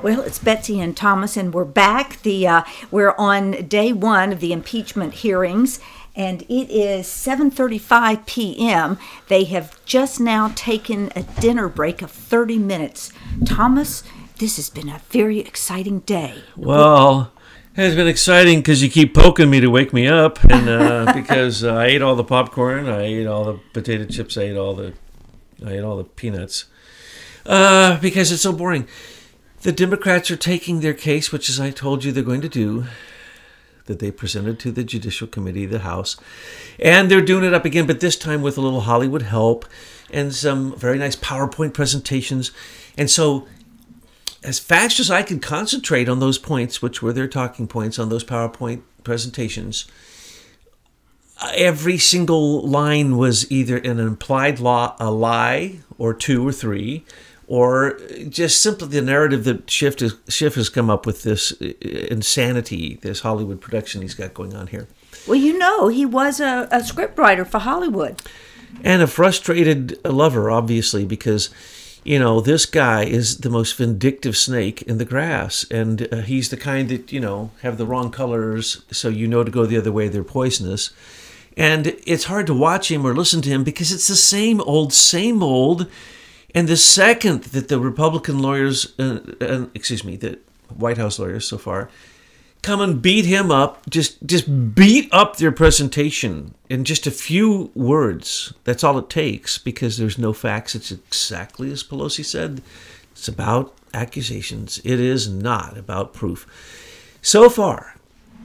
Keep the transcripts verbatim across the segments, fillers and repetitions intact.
Well, it's Betsy and Thomas, and we're back. The uh, we're on day one of the impeachment hearings, and it is seven thirty-five p.m. They have just now taken a dinner break of thirty minutes. Thomas, this has been a very exciting day. Well, it's been exciting because you keep poking me to wake me up, and uh, because uh, I ate all the popcorn, I ate all the potato chips, I ate all the, I ate all the peanuts, uh, because it's so boring. The Democrats are taking their case, which, as I told you, they're going to do, that they presented to the Judicial Committee of the House. And they're doing it up again, but this time with a little Hollywood help and some very nice PowerPoint presentations. And so as fast as I could concentrate on those points, which were their talking points on those PowerPoint presentations, every single line was either an implied law, a lie, or two or three, or just simply the narrative that Schiff has, Schiff has come up with, this insanity, this Hollywood production he's got going on here. Well, you know, he was a, a scriptwriter for Hollywood. And a frustrated lover, obviously, because, you know, this guy is the most vindictive snake in the grass. And uh, he's the kind that, you know, have the wrong colors, so you know to go the other way, they're poisonous. And it's hard to watch him or listen to him because it's the same old, same old. And the second that the Republican lawyers, uh, uh, excuse me, the White House lawyers so far, come and beat him up, just just beat up their presentation in just a few words. That's all it takes, because there's no facts. It's exactly as Pelosi said. It's about accusations. It is not about proof. So far,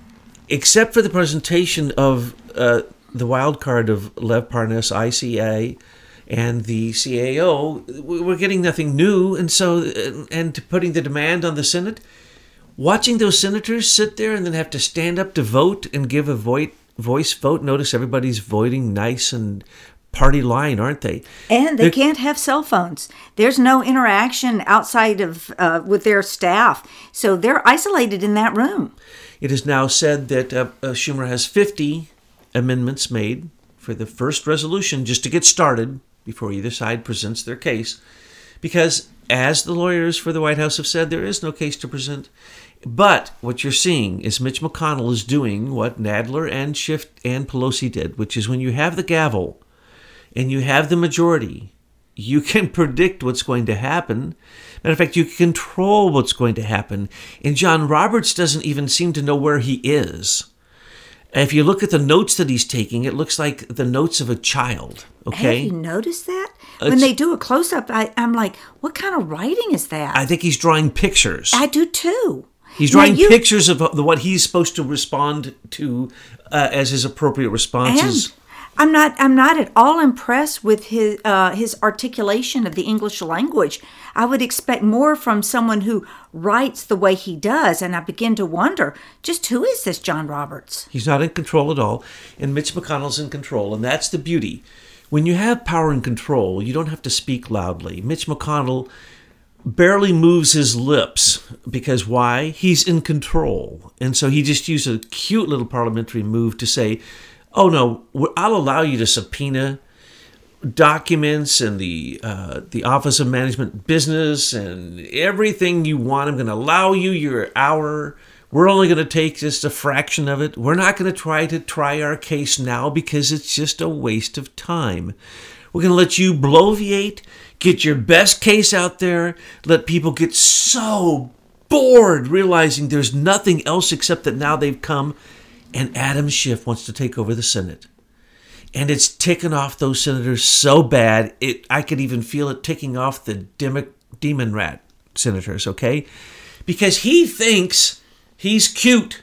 except for the presentation of uh, the wild card of Lev Parnas, I C A, and the C A O, we're getting nothing new. And so, and putting the demand on the Senate, watching those senators sit there and then have to stand up to vote and give a voice voice vote. Notice everybody's voting nice and party line, aren't they? And they They're, can't have cell phones. There's no interaction outside of uh, with their staff. So they're isolated in that room. It is now said that uh, uh, Schumer has fifty amendments made for the first resolution just to get started, before either side presents their case, because, as the lawyers for the White House have said, there is no case to present. But what you're seeing is Mitch McConnell is doing what Nadler and Schiff and Pelosi did, which is when you have the gavel and you have the majority, you can predict what's going to happen. Matter of fact, you can control what's going to happen. And John Roberts doesn't even seem to know where he is. If you look at the notes that he's taking, it looks like the notes of a child. Okay. Have you noticed that? When it's, they do a close-up, I, I'm like, what kind of writing is that? I think he's drawing pictures. I do too. He's drawing you, pictures of the, what he's supposed to respond to uh, as his appropriate responses. And I'm not. I'm not at all impressed with his uh, his articulation of the English language. I would expect more from someone who writes the way he does, and I begin to wonder, just who is this John Roberts? He's not in control at all, and Mitch McConnell's in control, and that's the beauty. When you have power and control, you don't have to speak loudly. Mitch McConnell barely moves his lips, because why? He's in control. And so he just used a cute little parliamentary move to say, oh no, I'll allow you to subpoena documents and the uh, the Office of Management Business and everything you want. I'm going to allow you your hour. We're only going to take just a fraction of it. We're not going to try to try our case now because it's just a waste of time. We're going to let you bloviate, get your best case out there, let people get so bored realizing there's nothing else except that now they've come and Adam Schiff wants to take over the Senate. And it's ticking off those senators so bad, it I could even feel it ticking off the dem- demon rat senators, okay? Because he thinks he's cute.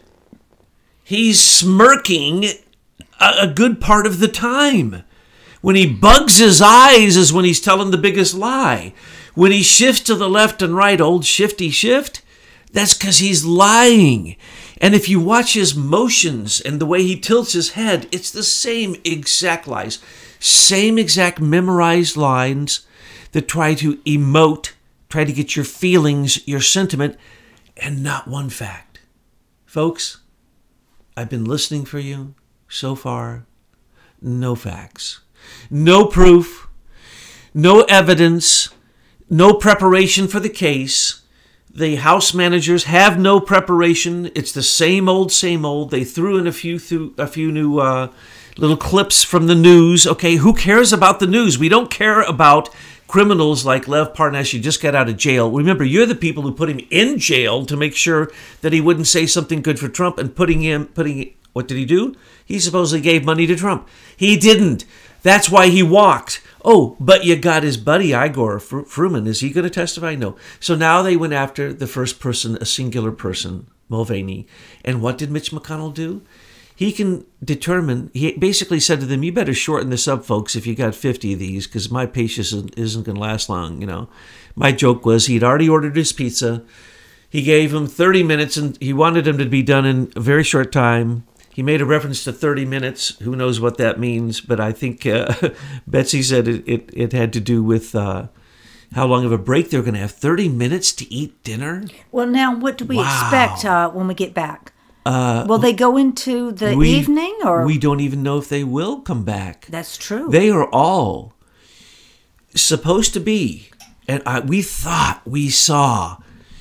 He's smirking a, a good part of the time. When he bugs his eyes is when he's telling the biggest lie. When he shifts to the left and right, old shifty shift, that's because he's lying. And if you watch his motions and the way he tilts his head, it's the same exact lies. Same exact memorized lines that try to emote, try to get your feelings, your sentiment, and not one fact. Folks, I've been listening for you so far. No facts. No proof. No evidence. No preparation for the case. The House managers have no preparation. It's the same old, same old. They threw in a few through, a few new uh, little clips from the news. Okay, who cares about the news? We don't care about criminals like Lev Parnas. He just got out of jail. Remember, you're the people who put him in jail to make sure that he wouldn't say something good for Trump. And putting him, putting what did he do? He supposedly gave money to Trump. He didn't. That's why he walked. Oh, but you got his buddy Igor Fruman. Is he going to testify? No. So now they went after the first person, a singular person, Mulvaney. And what did Mitch McConnell do? He can determine, he basically said to them, you better shorten this up, folks, if you got fifty of these, because my patience isn't going to last long, you know. My joke was he'd already ordered his pizza. He gave him thirty minutes, and he wanted him to be done in a very short time. He made a reference to thirty minutes. Who knows what that means? But I think uh, Betsy said it, it, it had to do with uh, how long of a break they're going to have. thirty minutes to eat dinner? Well, now, what do we Wow. expect uh, when we get back? Uh, will they go into the we, evening? Or We don't even know if they will come back. That's true. They are all supposed to be, and I, we thought we saw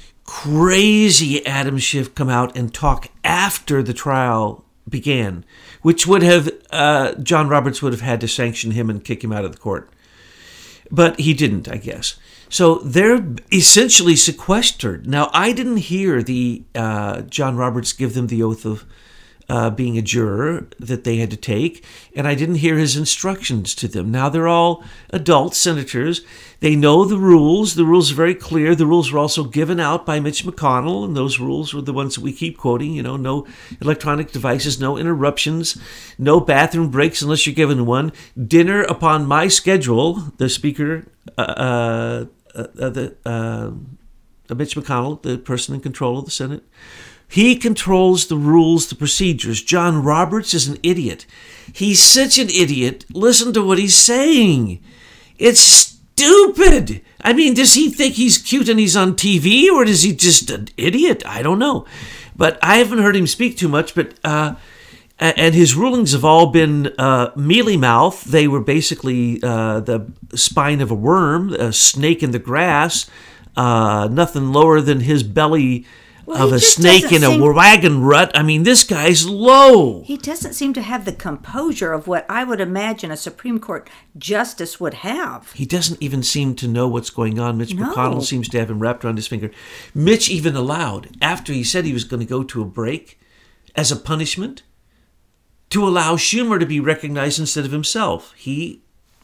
crazy Adam Schiff come out and talk after the trial began, which would have, uh, John Roberts would have had to sanction him and kick him out of the court. But he didn't, I guess. So they're essentially sequestered. Now, I didn't hear the uh, John Roberts give them the oath of uh, being a juror that they had to take, and I didn't hear his instructions to them. Now, they're all adult senators. They know the rules. The rules are very clear. The rules were also given out by Mitch McConnell, and those rules were the ones that we keep quoting. You know, no electronic devices, no interruptions, no bathroom breaks unless you're given one, dinner upon my schedule, the Speaker, uh, uh, uh, the uh, Mitch McConnell, the person in control of the Senate. He controls the rules, the procedures. John Roberts is an idiot. He's such an idiot. Listen to what he's saying. It's stupid. I mean, does he think he's cute and he's on T V, or is he just an idiot? I don't know. But I haven't heard him speak too much, but uh, and his rulings have all been uh, mealy mouth. They were basically uh, the spine of a worm, a snake in the grass, uh, nothing lower than his belly Well, of he a just snake in doesn't a seem- wagon rut. I mean, this guy's low. He doesn't seem to have the composure of what I would imagine a Supreme Court justice would have. He doesn't even seem to know what's going on. Mitch No. McConnell seems to have him wrapped around his finger. Mitch even allowed, after he said he was going to go to a break, as a punishment, to allow Schumer to be recognized instead of himself. He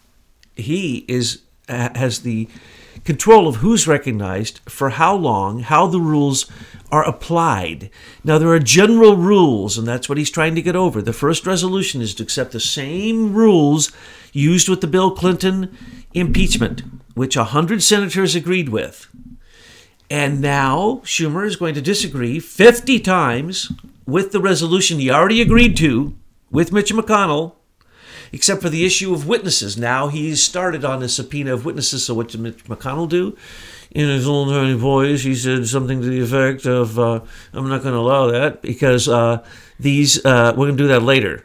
he is uh, has the control of who's recognized, for how long, how the rules are applied. Now, there are general rules, and that's what he's trying to get over. The first resolution is to accept the same rules used with the Bill Clinton impeachment, which one hundred senators agreed with. And now Schumer is going to disagree fifty times with the resolution he already agreed to with Mitch McConnell, except for the issue of witnesses. Now he's started on a subpoena of witnesses. So what did Mitch McConnell do? In his little tiny voice, he said something to the effect of, uh, I'm not going to allow that because uh, these, uh, we're going to do that later.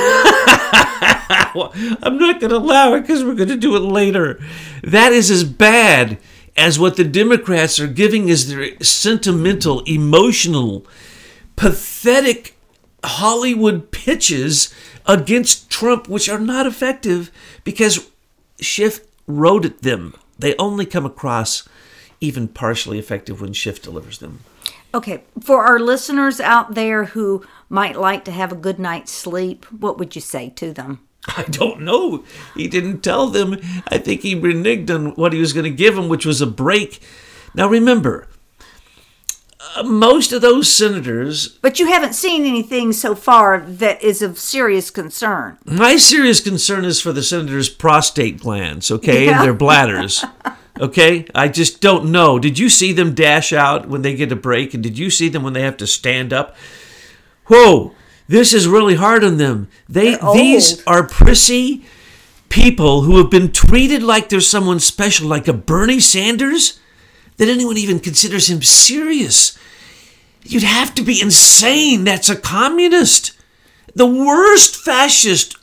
Well, I'm not going to allow it because we're going to do it later. That is as bad as what the Democrats are giving as their sentimental, emotional, pathetic Hollywood pitches against Trump, which are not effective because Schiff wrote at them. They only come across even partially effective when Schiff delivers them. Okay, for our listeners out there who might like to have a good night's sleep, what would you say to them? I don't know. He didn't tell them. I think he reneged on what he was going to give them, which was a break. Now remember, uh, most of those senators... But you haven't seen anything so far that is of serious concern. My serious concern is for the senators' prostate glands, okay, Yeah. and their bladders. Okay? I just don't know. Did you see them dash out when they get a break? And did you see them when they have to stand up? Whoa! This is really hard on them. They They're These old. are prissy people who have been treated like they're someone special, like a Bernie Sanders, that anyone even considers him serious. You'd have to be insane. That's a communist. The worst fascist,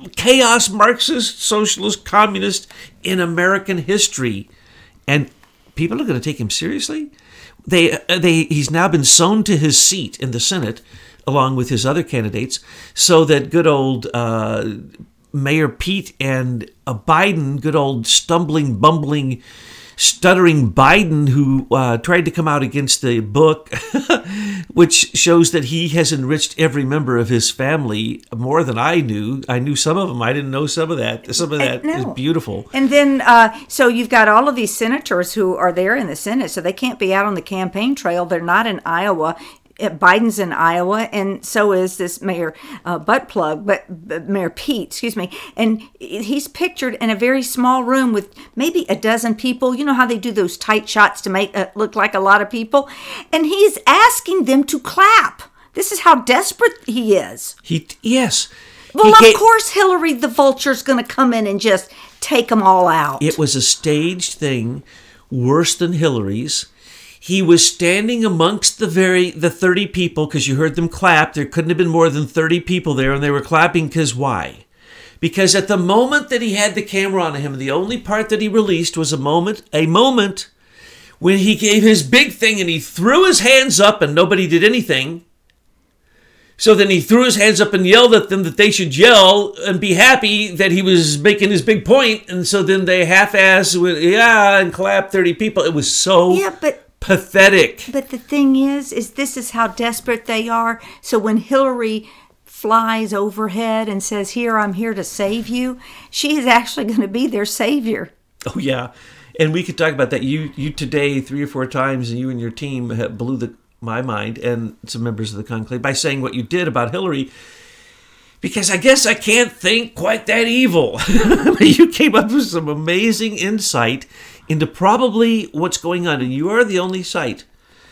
chaos, Marxist, socialist, communist in American history. And people are going to take him seriously? They, they, he's now been sewn to his seat in the Senate, along with his other candidates, so that good old uh, Mayor Pete and uh, Biden, good old stumbling, bumbling, stuttering Biden, who uh, tried to come out against the book, which shows that he has enriched every member of his family more than I knew. I knew some of them. I didn't know some of that. Some of that no. is beautiful. And then, uh, so you've got all of these senators who are there in the Senate, so they can't be out on the campaign trail. They're not in Iowa. Biden's in Iowa, and so is this Mayor uh, Buttplug, but, but Mayor Pete, excuse me. And he's pictured in a very small room with maybe a dozen people. You know how they do those tight shots to make it look like a lot of people? And he's asking them to clap. This is how desperate he is. He Yes. Well, he of gave, course Hillary the Vulture's going to come in and just take them all out. It was a staged thing, worse than Hillary's. He was standing amongst the very the thirty people, because you heard them clap. There couldn't have been more than thirty people there, and they were clapping because why? Because at the moment that he had the camera on him, the only part that he released was a moment, a moment when he gave his big thing and he threw his hands up and nobody did anything. So then he threw his hands up and yelled at them that they should yell and be happy that he was making his big point. And so then they half-assed with, yeah, and clapped thirty people. It was so... Yeah, but... pathetic. But the thing is, is this is how desperate they are. So when Hillary flies overhead and says, here, I'm here to save you, she is actually going to be their savior. Oh, yeah. And we could talk about that. You you today, three or four times, and you and your team have blew the, my mind and some members of the conclave by saying what you did about Hillary, because I guess I can't think quite that evil. You came up with some amazing insight into probably what's going on. And you are the only site,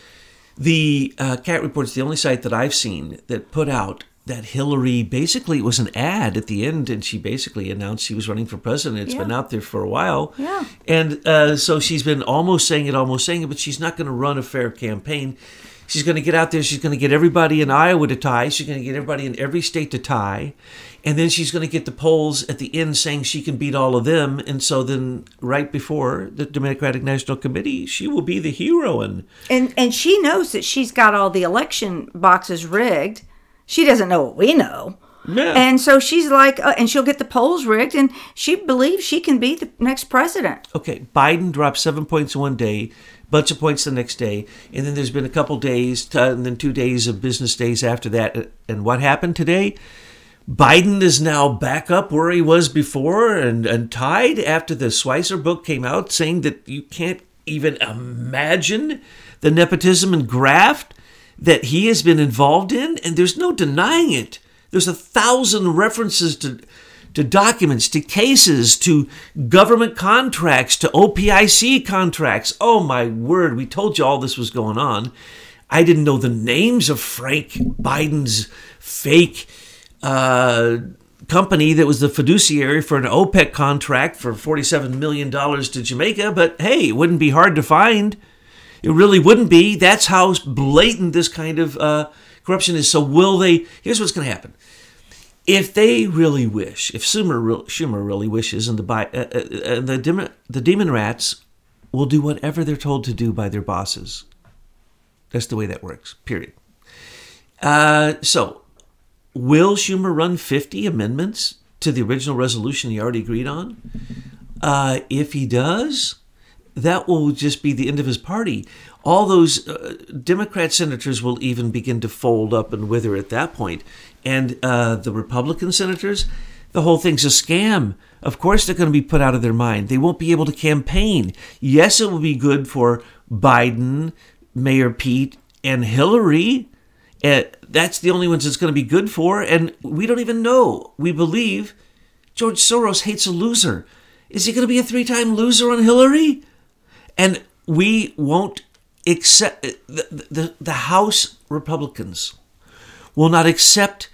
the uh, Cat Report's the only site that I've seen that put out that Hillary, basically it was an ad at the end, and she basically announced she was running for president. It's yeah. been out there for a while. Yeah. And uh, so she's been almost saying it, almost saying it, but she's not going to run a fair campaign. She's going to get out there. She's going to get everybody in Iowa to tie. She's going to get everybody in every state to tie. And then she's going to get the polls at the end saying she can beat all of them. And so then right before the Democratic National Committee, she will be the heroine. And and she knows that she's got all the election boxes rigged. She doesn't know what we know. Yeah. And so she's like, uh, and she'll get the polls rigged, and she believes she can be the next president. Okay, Biden dropped seven points one day, bunch of points the next day, and then there's been a couple days, to, and then two days of business days after that. And what happened today? Biden is now back up where he was before and, and tied after the Schweizer book came out, saying that you can't even imagine the nepotism and graft that he has been involved in, and there's no denying it. There's a thousand references to to documents, to cases, to government contracts, to O P I C contracts. Oh, my word, we told you all this was going on. I didn't know the names of Frank Biden's fake uh, company that was the fiduciary for an OPEC contract for forty-seven million dollars to Jamaica, but hey, it wouldn't be hard to find. It really wouldn't be. That's how blatant this kind of uh, corruption is. So will they? Here's what's going to happen. If they really wish, if Schumer, Schumer really wishes, and the uh, uh, the demon, the demon rats will do whatever they're told to do by their bosses. That's the way that works. Period. Uh, so, will Schumer run fifty amendments to the original resolution he already agreed on? Uh, if he does, that will just be the end of his party. All those uh, Democrat senators will even begin to fold up and wither at that point. And uh, the Republican senators, the whole thing's a scam. Of course they're going to be put out of their mind. They won't be able to campaign. Yes, it will be good for Biden, Mayor Pete, and Hillary. Uh, that's the only ones it's going to be good for. And we don't even know. We believe George Soros hates a loser. Is he going to be a three-time loser on Hillary? And we won't accept, the, the, the House Republicans will not accept,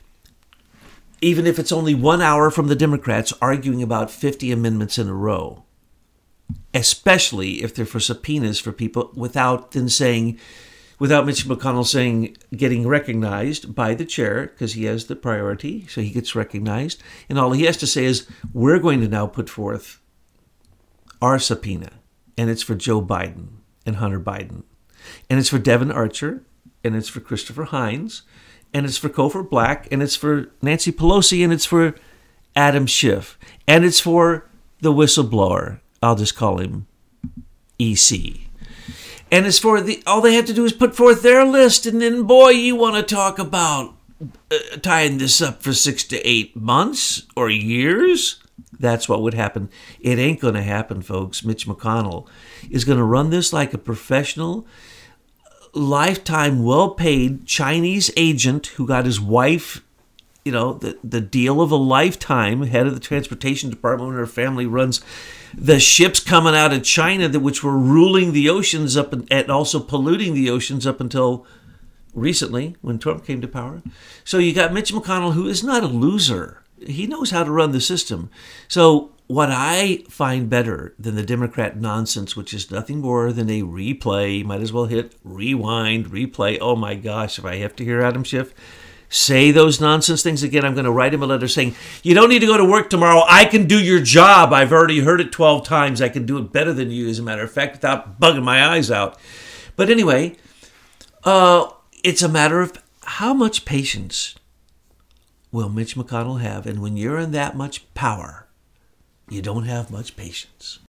even if it's only one hour from the Democrats arguing about fifty amendments in a row, especially if they're for subpoenas for people, without then saying, without Mitch McConnell saying, getting recognized by the chair, because he has the priority, so he gets recognized. And all he has to say is, we're going to now put forth our subpoena. and it's for Joe Biden and Hunter Biden. And it's for Devin Archer, and it's for Christopher Hines, and it's for Cofer Black, and it's for Nancy Pelosi, and it's for Adam Schiff, and it's for the whistleblower. I'll just call him E C. And it's for the, all they have to do is put forth their list, and then, boy, you want to talk about uh, tying this up for six to eight months or years? That's what would happen. It ain't going to happen, folks. Mitch McConnell is going to run this like a professional, lifetime, well-paid Chinese agent who got his wife, you know, the, the deal of a lifetime, head of the transportation department when her family runs the ships coming out of China, that which were ruling the oceans up and, and also polluting the oceans up until recently when Trump came to power. So you got Mitch McConnell, who is not a loser. He knows how to run the system. So what I find better than the Democrat nonsense, which is nothing more than a replay, might as well hit rewind, replay. Oh my gosh, if I have to hear Adam Schiff say those nonsense things again, I'm going to write him a letter saying, you don't need to go to work tomorrow. I can do your job. I've already heard it twelve times. I can do it better than you, as a matter of fact, without bugging my eyes out. But anyway, uh, it's a matter of how much patience will Mitch McConnell have. And when you're in that much power, you don't have much patience.